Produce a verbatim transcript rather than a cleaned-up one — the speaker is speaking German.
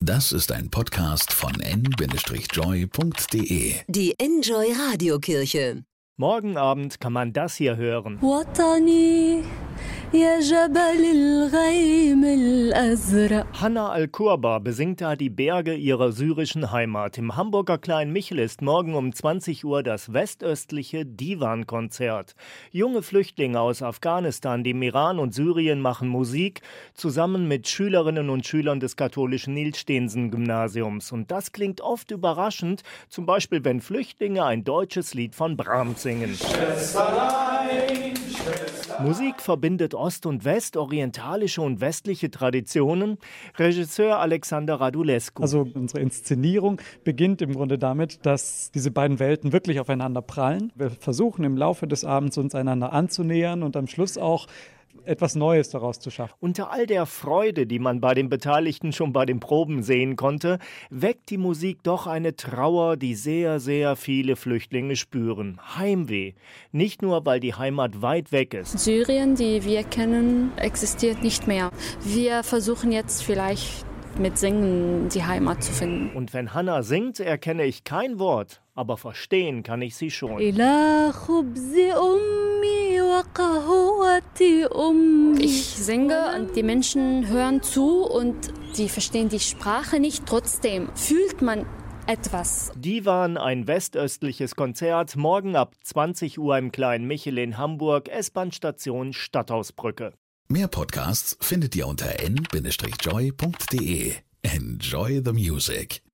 Das ist ein Podcast von en Bindestrich joy punkt de. Die Enjoy Radiokirche. Morgen Abend kann man das hier hören. Hanna Al-Kurba besingt da die Berge ihrer syrischen Heimat. Im Hamburger Klein Michel ist morgen um zwanzig Uhr das westöstliche Divan-Konzert. Junge Flüchtlinge aus Afghanistan, dem Iran und Syrien machen Musik, zusammen mit Schülerinnen und Schülern des katholischen Nilsteensen-Gymnasiums. Und das klingt oft überraschend, zum Beispiel wenn Flüchtlinge ein deutsches Lied von Brahms singen. Schwesterlein, Schwesterlein. Musik verbindet Ost und West, orientalische und westliche Traditionen. Regisseur Alexander Radulescu. Also unsere Inszenierung beginnt im Grunde damit, dass diese beiden Welten wirklich aufeinander prallen. Wir versuchen im Laufe des Abends uns einander anzunähern und am Schluss auch etwas Neues daraus zu schaffen. Unter all der Freude, die man bei den Beteiligten schon bei den Proben sehen konnte, weckt die Musik doch eine Trauer, die sehr, sehr viele Flüchtlinge spüren. Heimweh. Nicht nur, weil die Heimat weit weg ist. Syrien, die wir kennen, existiert nicht mehr. Wir versuchen jetzt vielleicht mit Singen die Heimat zu finden. Und wenn Hanna singt, erkenne ich kein Wort, aber verstehen kann ich sie schon. Ich singe und die Menschen hören zu und die verstehen die Sprache nicht. Trotzdem fühlt man etwas. Divan, ein westöstliches Konzert, morgen ab zwanzig Uhr im Klein Michel in Hamburg, S-Bahn-Station Stadthausbrücke. Mehr Podcasts findet ihr unter en Bindestrich joy punkt de. Enjoy the music.